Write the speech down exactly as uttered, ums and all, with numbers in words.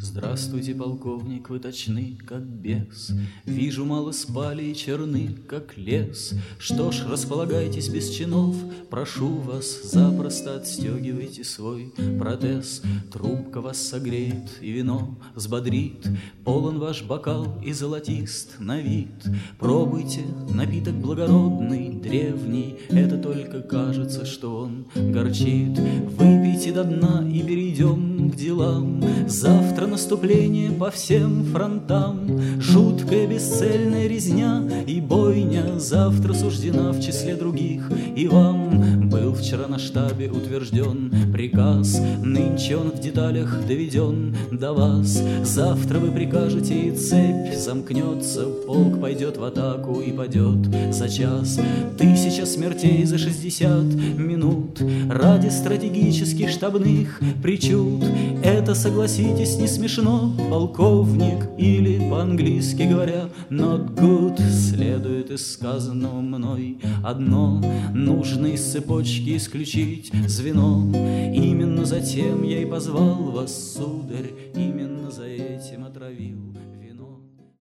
Здравствуйте, полковник, вы точны, как бес. Вижу, мало спали и черны, как лес. Что ж, располагайтесь без чинов, прошу вас, запросто отстегивайте свой протез. Трубка вас согреет и вино взбодрит, полон ваш бокал и золотист на вид. Пробуйте, напиток благородный, древний, это только кажется, что он горчит. Выпейте до дна и перейдем к делам. Завтра наступление по всем фронтам, жуткая бесцельная резня и бойня завтра суждена в числе других и вам. Был вчера на штабе утвержден приказ, нынче он в деталях доведен до вас. Завтра вы прикажете, и цепь замкнется, полк пойдет в атаку и падет за час. Тысяча смертей за шестьдесят минут ради стратегических штабных причуд. Это, согласитесь, не смешно, полковник, или по-английски говоря not good. Следует из сказанного мной одно: нужно из цепочки исключить звено. Именно затем я и позвал вас, сударь, именно за этим отравил